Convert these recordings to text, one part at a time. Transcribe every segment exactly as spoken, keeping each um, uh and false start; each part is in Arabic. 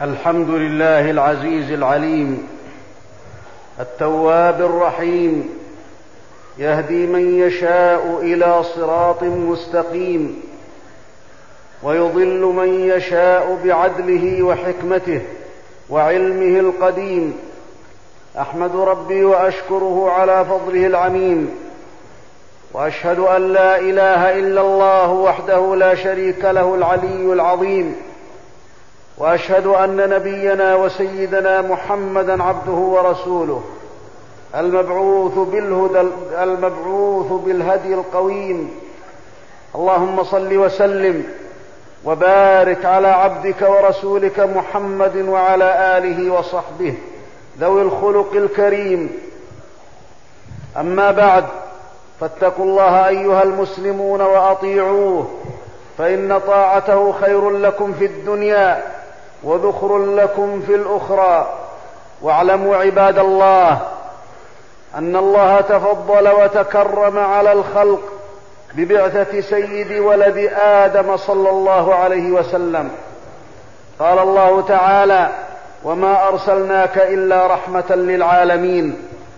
الحمد لله العزيز العليم التواب الرحيم، يهدي من يشاء إلى صراط مستقيم، ويضل من يشاء بعدله وحكمته وعلمه القديم. أحمد ربي وأشكره على فضله العميم، وأشهد أن لا إله إلا الله وحده لا شريك له العلي العظيم، وأشهد أن نبينا وسيدنا محمدًا عبده ورسوله المبعوث بالهدى المبعوث بالهدي القويم. اللهم صل وسلم وبارك على عبدك ورسولك محمد وعلى آله وصحبه ذوي الخلق الكريم. أما بعد، فاتقوا الله أيها المسلمون وأطيعوه، فإن طاعته خير لكم في الدنيا وذخر لكم في الأخرى. واعلموا عباد الله أن الله تفضل وتكرم على الخلق ببعثة سيد ولد آدم صلى الله عليه وسلم. قال الله تعالى: وما أرسلناك إلا رحمة للعالمين.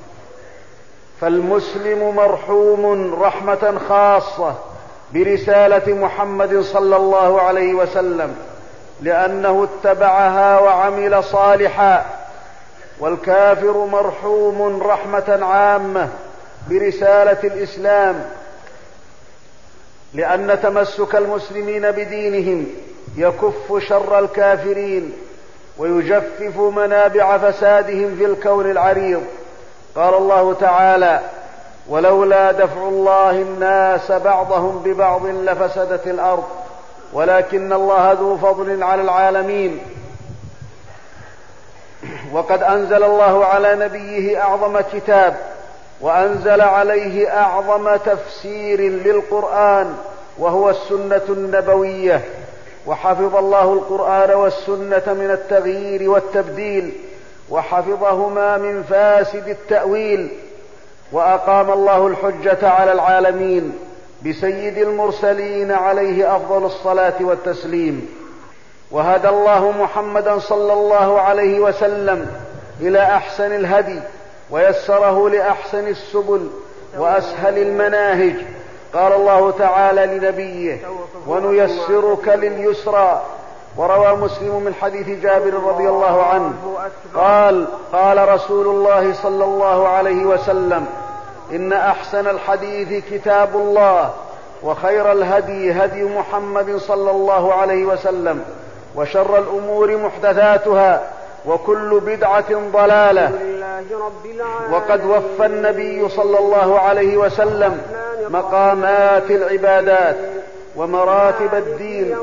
فالمسلم مرحوم رحمة خاصة برسالة محمد صلى الله عليه وسلم، لأنه اتبعها وعمل صالحا، والكافر مرحوم رحمة عامة برسالة الإسلام، لأن تمسك المسلمين بدينهم يكف شر الكافرين ويجفف منابع فسادهم في الكون العريض. قال الله تعالى: ولولا دفع الله الناس بعضهم ببعض لفسدت الأرض ولكن الله ذو فضل على العالمين. وقد أنزل الله على نبيه أعظم كتاب، وأنزل عليه أعظم تفسير للقرآن، وهو السنة النبوية. وحفظ الله القرآن والسنة من التغيير والتبديل، وحفظهما من فاسد التأويل. وأقام الله الحجة على العالمين بسيد المرسلين عليه أفضل الصلاة والتسليم. وهدى الله محمدا صلى الله عليه وسلم إلى أحسن الهدي، ويسره لأحسن السبل وأسهل المناهج. قال الله تعالى لنبيه: ونيسرك لليسرى. وروى مسلم من حديث جابر رضي الله عنه قال: قال رسول الله صلى الله عليه وسلم: إن أحسن الحديث كتاب الله، وخير الهدي هدي محمد صلى الله عليه وسلم، وشر الأمور محدثاتها، وكل بدعة ضلالة. وقد وفى النبي صلى الله عليه وسلم مقامات العبادات ومراتب الدين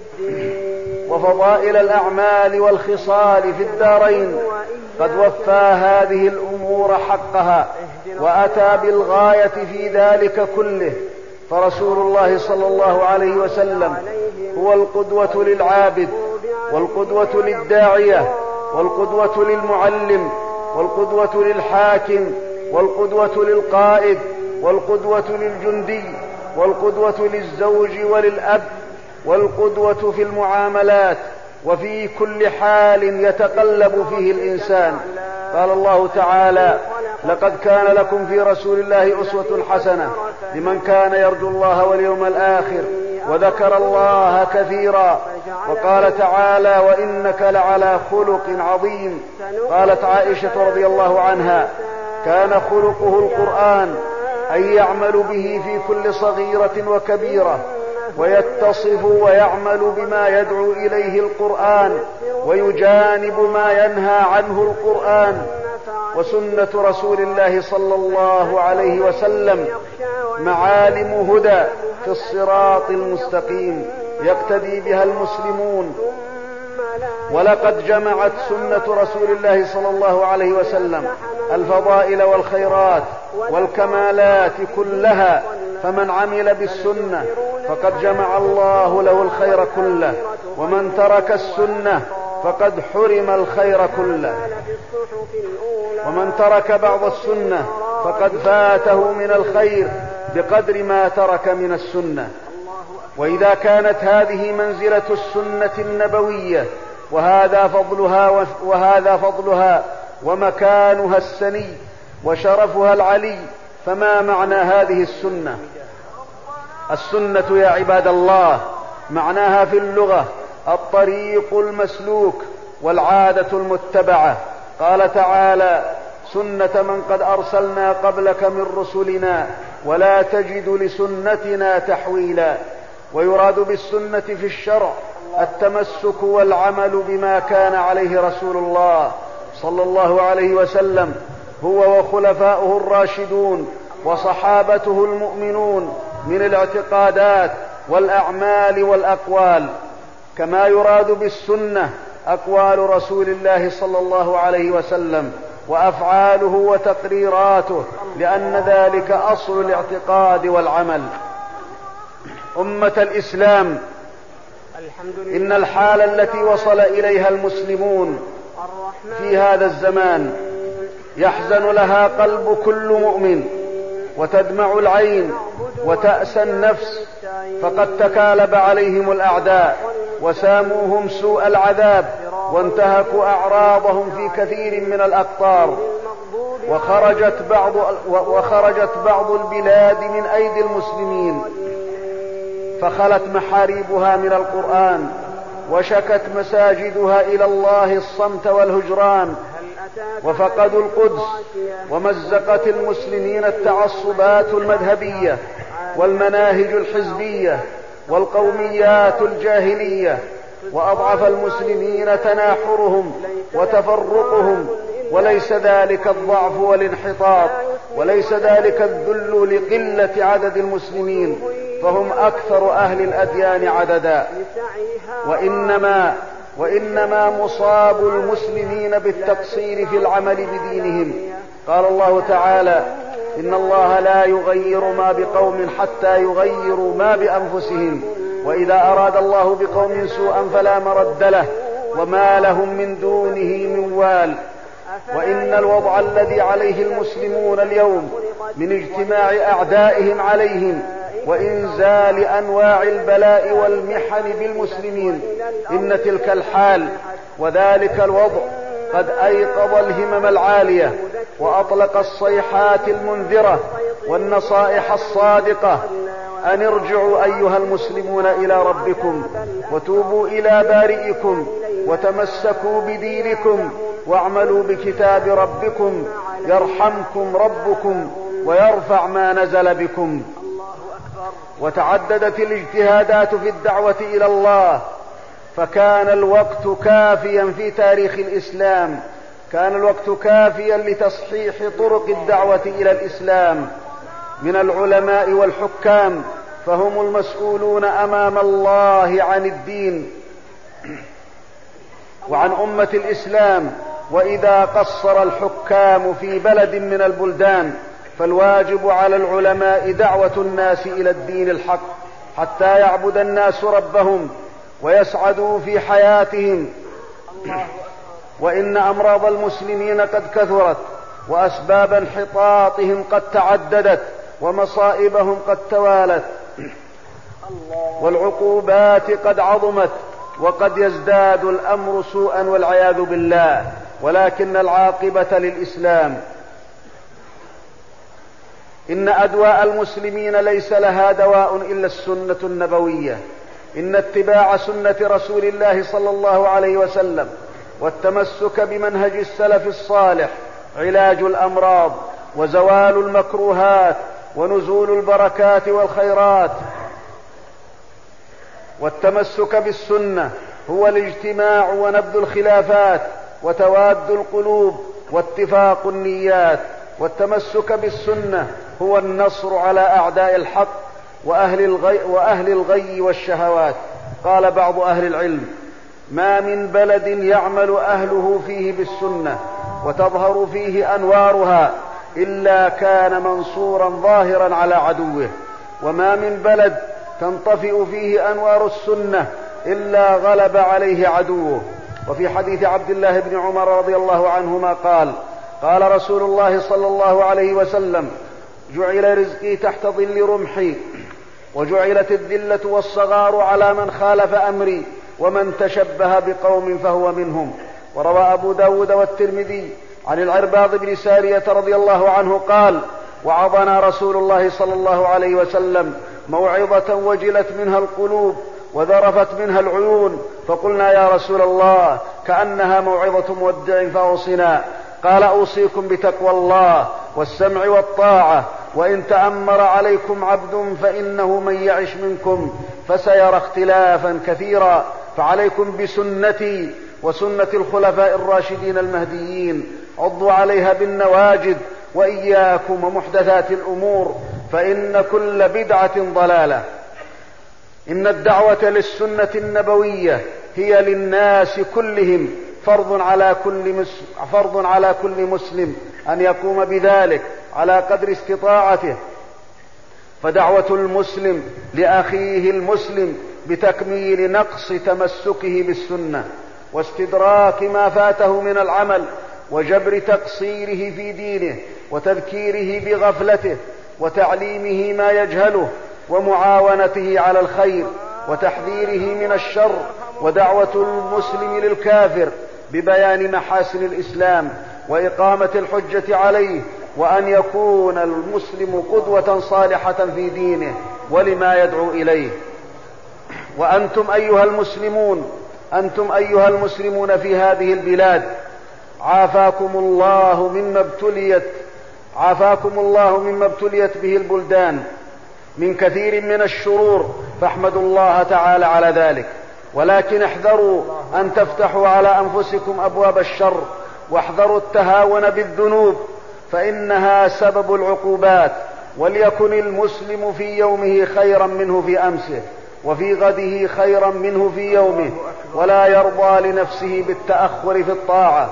وفضائل الأعمال والخصال في الدارين. قد وفى هذه الأمور حقها، وأتى بالغاية في ذلك كله. فرسول الله صلى الله عليه وسلم هو القدوة للعابد، والقدوة للداعية، والقدوة للمعلم، والقدوة للحاكم، والقدوة للقائد، والقدوة للجندي، والقدوة للزوج وللأب، والقدوة في المعاملات وفي كل حال يتقلب فيه الإنسان. قال الله تعالى: لقد كان لكم في رسول الله أسوة حسنة لمن كان يرجو الله واليوم الآخر وذكر الله كثيرا. وقال تعالى: وإنك لعلى خلق عظيم. قالت عائشة رضي الله عنها: كان خلقه القرآن، أي يعمل به في كل صغيرة وكبيرة، ويتصف ويعمل بما يدعو إليه القرآن، ويجانب ما ينهى عنه القرآن. وسنة رسول الله صلى الله عليه وسلم معالم هدى في الصراط المستقيم يقتدي بها المسلمون. ولقد جمعت سنة رسول الله صلى الله عليه وسلم الفضائل والخيرات والكمالات كلها، فمن عمل بالسنة فقد جمع الله له الخير كله، ومن ترك السنة فقد حرم الخير كله، ومن ترك بعض السنة فقد فاته من الخير بقدر ما ترك من السنة. وإذا كانت هذه منزلة السنة النبوية وهذا فضلها, وهذا فضلها ومكانها السني وشرفها العلي. فما معنى هذه السنة؟ السنة يا عباد الله معناها في اللغة الطريق المسلوك والعادة المتبعة. قال تعالى: سنة من قد أرسلنا قبلك من رسلنا ولا تجد لسنتنا تحويلا. ويراد بالسنة في الشرع التمسك والعمل بما كان عليه رسول الله صلى الله عليه وسلم هو وخلفاؤه الراشدون وصحابته المؤمنون من الاعتقادات والأعمال والأقوال. كما يراد بالسنة أقوال رسول الله صلى الله عليه وسلم وأفعاله وتقريراته، لأن ذلك أصل الاعتقاد والعمل. أمة الإسلام، إن الحالة التي وصل إليها المسلمون في هذا الزمان يحزن لها قلب كل مؤمن وتدمع العين وتأسى النفس، فقد تكالب عليهم الأعداء وساموهم سوء العذاب وانتهكوا أعراضهم في كثير من الأقطار، وخرجت بعض, وخرجت بعض البلاد من أيدي المسلمين فخلت محاريبها من القرآن، وشكت مساجدها إلى الله الصمت والهجران، وفقدوا القدس، ومزقت المسلمين التعصبات المذهبية والمناهج الحزبية والقوميات الجاهلية، وأضعف المسلمين تناحرهم وتفرقهم. وليس ذلك الضعف والانحطاط، وليس ذلك الذل لقلة عدد المسلمين، فهم أكثر أهل الأديان عددا، وإنما, وإنما مصاب المسلمين بالتقصير في العمل بدينهم. قال الله تعالى: إن الله لا يغير ما بقوم حتى يغيروا ما بأنفسهم، وإذا أراد الله بقوم سوءا فلا مرد له وما لهم من دونه من وال. وإن الوضع الذي عليه المسلمون اليوم من اجتماع أعدائهم عليهم وإنزال أنواع البلاء والمحن بالمسلمين، إن تلك الحال وذلك الوضع قد أيقظ الهمم العالية وأطلق الصيحات المنذرة والنصائح الصادقة أن ارجعوا أيها المسلمون إلى ربكم وتوبوا إلى بارئكم وتمسكوا بدينكم واعملوا بكتاب ربكم يرحمكم ربكم ويرفع ما نزل بكم. وتعددت الاجتهادات في الدعوة إلى الله، فكان الوقت كافيا في تاريخ الإسلام، كان الوقت كافيا لتصحيح طرق الدعوة إلى الإسلام من العلماء والحكام، فهم المسؤولون أمام الله عن الدين وعن أمة الإسلام. وإذا قصر الحكام في بلد من البلدان فالواجب على العلماء دعوة الناس إلى الدين الحق حتى يعبد الناس ربهم ويسعدوا في حياتهم. وإن أمراض المسلمين قد كثرت، وأسباب انحطاطهم قد تعددت، ومصائبهم قد توالت، والعقوبات قد عظمت، وقد يزداد الأمر سوءا والعياذ بالله، ولكن العاقبة للإسلام. إن أدواء المسلمين ليس لها دواء إلا السنة النبوية. إن اتباع سنة رسول الله صلى الله عليه وسلم والتمسك بمنهج السلف الصالح علاج الأمراض وزوال المكروهات ونزول البركات والخيرات. والتمسك بالسنة هو الاجتماع ونبذ الخلافات وتواد القلوب واتفاق النيات. والتمسك بالسنة هو النصر على أعداء الحق وأهل الغي, وأهل الغي والشهوات. قال بعض أهل العلم: ما من بلد يعمل أهله فيه بالسنة وتظهر فيه أنوارها إلا كان منصورا ظاهرا على عدوه، وما من بلد تنطفئ فيه أنوار السنة إلا غلب عليه عدوه. وفي حديث عبد الله بن عمر رضي الله عنهما قال: قال رسول الله صلى الله عليه وسلم: جعل رزقي تحت ظل رمحي، وجعلت الذلة والصغار على من خالف أمري، ومن تشبه بقوم فهو منهم. وروى أبو داود والترمذي عن العرباض بن سارية رضي الله عنه قال: وعظنا رسول الله صلى الله عليه وسلم موعظة وجلت منها القلوب وذرفت منها العيون، فقلنا: يا رسول الله، كأنها موعظة مودع فأوصنا. قال: أوصيكم بتقوى الله والسمع والطاعة، وإن تأمر عليكم عبد فإنه من يعش منكم فسيرى اختلافا كثيرا، فعليكم بسنتي وسنة الخلفاء الراشدين المهديين، عضوا عليها بالنواجذ، وإياكم ومحدثات الأمور، فإن كل بدعة ضلالة. إن الدعوة للسنة النبوية هي للناس كلهم فرض على كل فرض على كل مسلم أن يقوم بذلك على قدر استطاعته. فدعوة المسلم لأخيه المسلم بتكميل نقص تمسكه بالسنة، واستدراك ما فاته من العمل، وجبر تقصيره في دينه، وتذكيره بغفلته، وتعليمه ما يجهله، ومعاونته على الخير، وتحذيره من الشر، ودعوة المسلم للكافر ببيان محاسن الإسلام وإقامة الحجة عليه، وأن يكون المسلم قدوة صالحة في دينه ولما يدعو إليه. وأنتم أيها المسلمون أنتم أيها المسلمون في هذه البلاد، عافاكم الله مما ابتليت عافاكم الله مما ابتليت به البلدان من كثير من الشرور، فاحمدوا الله تعالى على ذلك. ولكن احذروا أن تفتحوا على أنفسكم أبواب الشر، واحذروا التهاون بالذنوب، فإنها سبب العقوبات. وليكن المسلم في يومه خيرا منه في أمسه، وفي غده خيرا منه في يومه، ولا يرضى لنفسه بالتأخر في الطاعة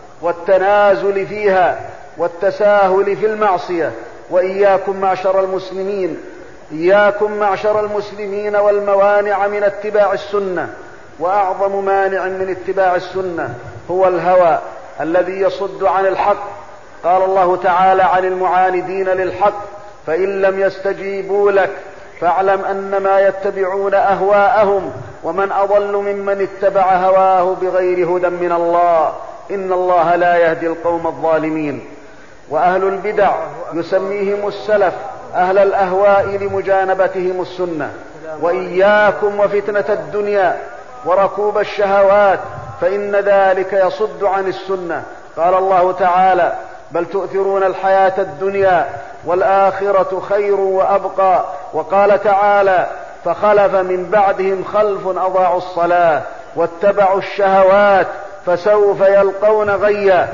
والتنازل فيها والتساهل في المعصية. وإياكم معشر المسلمين إياكم معشر المسلمين والموانع من اتباع السنة. وأعظم مانع من اتباع السنة هو الهوى الذي يصد عن الحق. قال الله تعالى عن المعاندين للحق: فإن لم يستجيبوا لك فاعلم أنما يتبعون أهواءهم، ومن أضل ممن اتبع هواه بغير هدى من الله، إن الله لا يهدي القوم الظالمين. وأهل البدع يسميهم السلف أهل الأهواء لمجانبتهم السنة. وإياكم وفتنة الدنيا وركوب الشهوات، فإن ذلك يصد عن السنة. قال الله تعالى: بل تؤثرون الحياة الدنيا والآخرة خير وأبقى. وقال تعالى: فخلف من بعدهم خلف أضاعوا الصلاة واتبعوا الشهوات فسوف يلقون غيا.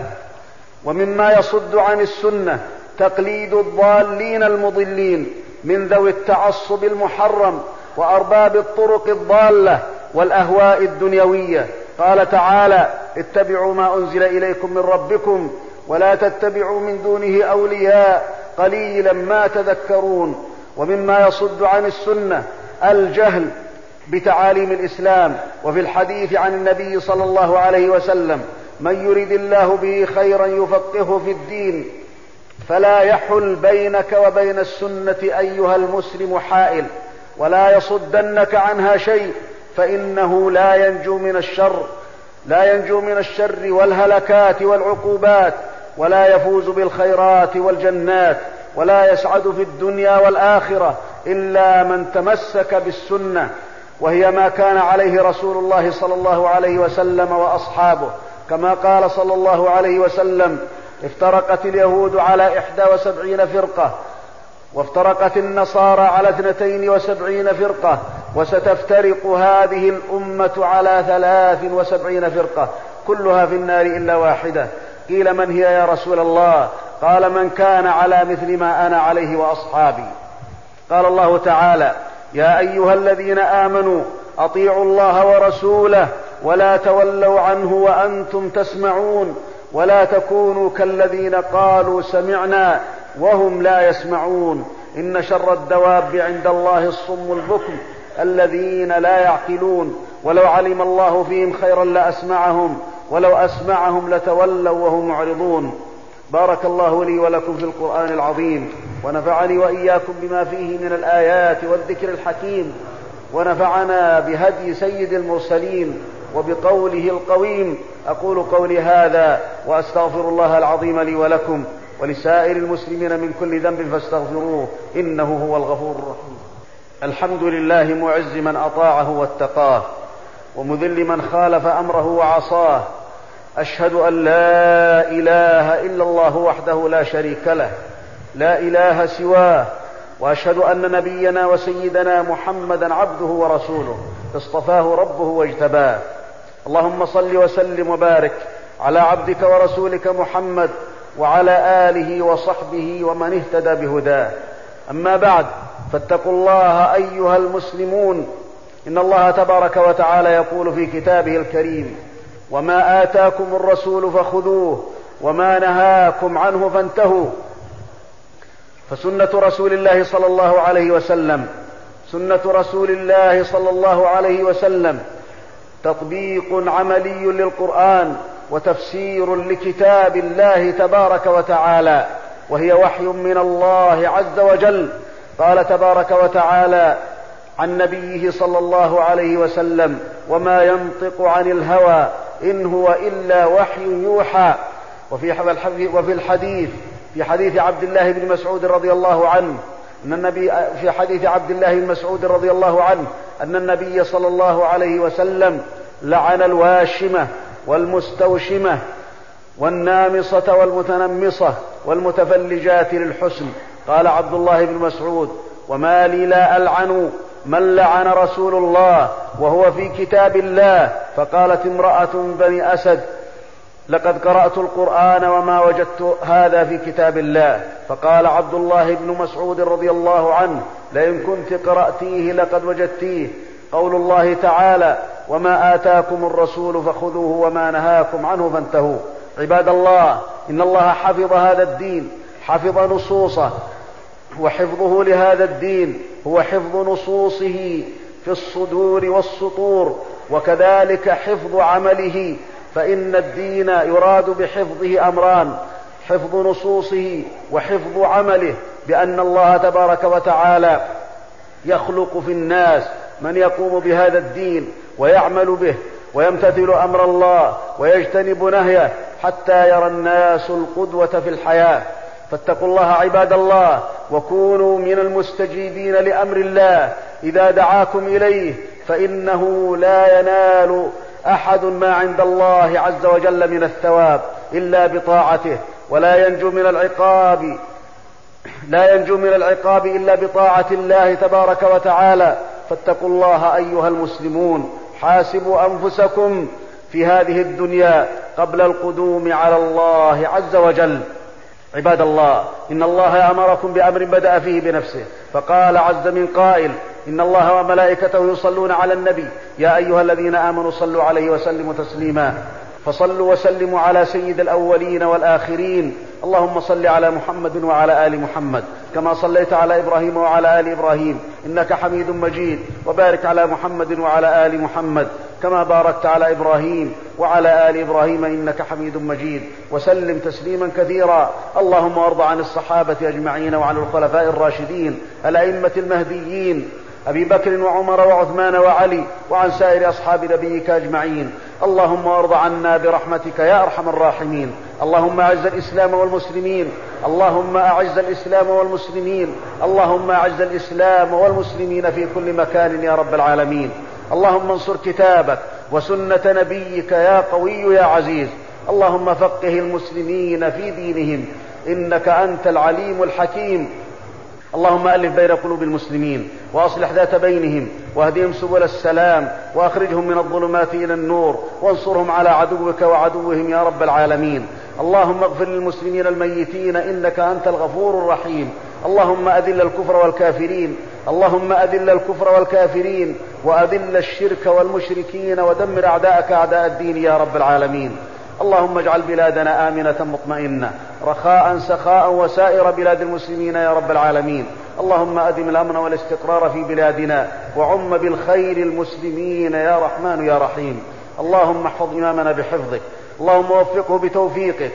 ومما يصد عن السنة تقليد الضالين المضلين من ذوي التعصب المحرم وأرباب الطرق الضالة والأهواء الدنيوية. قال تعالى: اتبعوا ما أنزل إليكم من ربكم ولا تتبعوا من دونه أولياء قليلا ما تذكرون. ومما يصد عن السنة الجهل بتعاليم الإسلام. وفي الحديث عن النبي صلى الله عليه وسلم: من يرد الله به خيرا يفقهه في الدين، فلا يحل بينك وبين السنة أيها المسلم حائل، ولا يصدنك عنها شيء، فإنه لا ينجو من الشر لا ينجو من الشر والهلكات والعقوبات، ولا يفوز بالخيرات والجنات، ولا يسعد في الدنيا والآخرة إلا من تمسك بالسنة، وهي ما كان عليه رسول الله صلى الله عليه وسلم وأصحابه. كما قال صلى الله عليه وسلم: افترقت اليهود على إحدى وسبعين فرقة، وافترقت النصارى على اثنتين وسبعين فرقة، وستفترق هذه الأمة على ثلاث وسبعين فرقة، كلها في النار إلا واحدة. قيل: من هي يا رسول الله؟ قال: من كان على مثل ما أنا عليه وأصحابي. قال الله تعالى: يا أيها الذين آمنوا أطيعوا الله ورسوله ولا تولوا عنه وأنتم تسمعون، ولا تكونوا كالذين قالوا سمعنا وهم لا يسمعون، إن شر الدواب عند الله الصم البكم الذين لا يعقلون، ولو علم الله فيهم خيرا لأسمعهم ولو أسمعهم لتولوا وهم معرضون. بارك الله لي ولكم في القرآن العظيم، ونفعني وإياكم بما فيه من الآيات والذكر الحكيم، ونفعنا بهدي سيد المرسلين وبقوله القويم. أقول قولي هذا وأستغفر الله العظيم لي ولكم ولسائر المسلمين من كل ذنب فاستغفروه إنه هو الغفور الرحيم. الحمد لله معز من أطاعه واتقاه، ومذل من خالف أمره وعصاه. أشهد أن لا إله إلا الله وحده لا شريك له، لا إله سواه، وأشهد أن نبينا وسيدنا محمدا عبده ورسوله اصطفاه ربه واجتباه. اللهم صل وسلم وبارك على عبدك ورسولك محمد وعلى آله وصحبه ومن اهتدى بهداه. أما بعد، فاتقوا الله أيها المسلمون. إن الله تبارك وتعالى يقول في كتابه الكريم: وما آتاكم الرسول فخذوه وما نهاكم عنه فانتهوا. فسنة رسول الله صلى الله عليه وسلم سنة رسول الله صلى الله عليه وسلم تطبيق عملي للقرآن وتفسير لكتاب الله تبارك وتعالى، وهي وحي من الله عز وجل. قال تبارك وتعالى عن نبيه صلى الله عليه وسلم: وما ينطق عن الهوى إن هو إلا وحي يوحى. وفي الحديث في حديث عبد الله بن مسعود رضي الله عنه أن النبي في حديث عبد الله بن مسعود رضي الله عنه أن النبي صلى الله عليه وسلم لعن الواشمة والمستوشمة والنامصة والمتنمصة والمتفلجات للحسن. قال عبد الله بن مسعود: وما لي لا ألعن من لعن رسول الله وهو في كتاب الله. فقالت امرأة بني أسد: لقد قرأت القرآن وما وجدت هذا في كتاب الله. فقال عبد الله بن مسعود رضي الله عنه: لئن كنت قرأتيه لقد وجدتيه. قول الله تعالى: وما آتاكم الرسول فخذوه وما نهاكم عنه فانتهوا. عباد الله، إن الله حفظ هذا الدين، حفظ نصوصه، وحفظه لهذا الدين هو حفظ نصوصه في الصدور والسطور، وكذلك حفظ عمله. فإن الدين يراد بحفظه أمران: حفظ نصوصه وحفظ عمله، بأن الله تبارك وتعالى يخلق في الناس من يقوم بهذا الدين ويعمل به ويمتثل أمر الله ويجتنب نهيه حتى يرى الناس القدوة في الحياة. فاتقوا الله عباد الله، وكونوا من المستجيبين لأمر الله إذا دعاكم إليه، فإنه لا ينال أحد ما عند الله عز وجل من الثواب إلا بطاعته، ولا ينجو من العقاب لا ينجو من العقاب إلا بطاعة الله تبارك وتعالى. فاتقوا الله أيها المسلمون، حاسبوا أنفسكم في هذه الدنيا قبل القدوم على الله عز وجل. عباد الله، إن الله أمركم بأمر بدأ فيه بنفسه، فقال عز من قائل: إن الله وملائكته يصلون على النبي يا أيها الذين آمنوا صلوا عليه وسلموا تسليما. فصلوا وسلموا على سيد الأولين والآخرين. اللهم صل على محمد وعلى آل محمد كما صليت على إبراهيم وعلى آل إبراهيم إنك حميد مجيد، وبارك على محمد وعلى آل محمد كما باركت على إبراهيم وعلى آل إبراهيم إنك حميد مجيد، وسلم تسليما كثيرا. اللهم وارض عن الصحابة أجمعين وعن الخلفاء الراشدين الأئمة المهديين أبي بكر وعمر وعثمان وعلي، وعن سائر أصحاب نبيك أجمعين. اللهم وارض عنا برحمتك يا أرحم الراحمين. اللهم أعز الإسلام والمسلمين اللهم أعز الإسلام والمسلمين اللهم أعز الإسلام والمسلمين في كل مكان يا رب العالمين. اللهم انصر كتابك وسنة نبيك يا قوي يا عزيز. اللهم فقه المسلمين في دينهم إنك أنت العليم الحكيم. اللهم ألف بين قلوب المسلمين وأصلح ذات بينهم واهدهم سبل السلام وأخرجهم من الظلمات إلى النور وانصرهم على عدوك وعدوهم يا رب العالمين. اللهم اغفر للمسلمين الميتين إنك أنت الغفور الرحيم. اللهم أذل الكفر والكافرين اللهم أذل الكفر والكافرين وأذل الشرك والمشركين ودمر أعداءك أعداء الدين يا رب العالمين. اللهم اجعل بلادنا آمنة مطمئنة رخاء سخاء وسائر بلاد المسلمين يا رب العالمين. اللهم أدم الأمن والاستقرار في بلادنا وعم بالخير المسلمين يا رحمن يا رحيم. اللهم احفظ إمامنا بحفظك، اللهم وفقه بتوفيقك،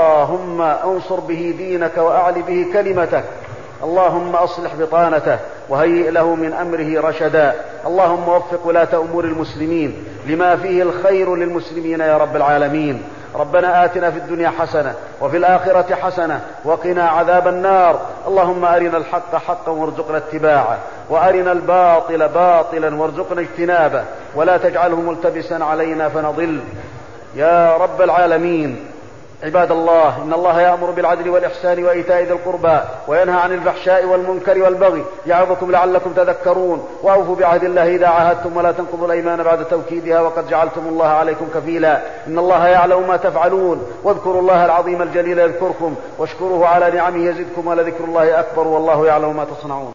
اللهم انصر به دينك وأعل به كلمتك، اللهم أصلح بطانته وهيئ له من أمره رشدا. اللهم وفق ولاة أمور المسلمين لما فيه الخير للمسلمين يا رب العالمين. ربنا آتنا في الدنيا حسنة وفي الآخرة حسنة وقنا عذاب النار. اللهم أرنا الحق حقا وارزقنا اتباعه، وأرنا الباطل باطلا وارزقنا اجتنابه، ولا تجعله ملتبسا علينا فنضل يا رب العالمين. عباد الله، إن الله يأمر بالعدل والإحسان وإيتاء ذي القربى وينهى عن الفحشاء والمنكر والبغي يعظكم لعلكم تذكرون. وأوفوا بعهد الله إذا عاهدتم ولا تنقضوا الأيمان بعد توكيدها وقد جعلتم الله عليكم كفيلا. إن الله يعلم ما تفعلون. واذكروا الله العظيم الجليل يذكركم واشكروه على نعمه يزدكم ولذكر الله أكبر والله يعلم ما تصنعون.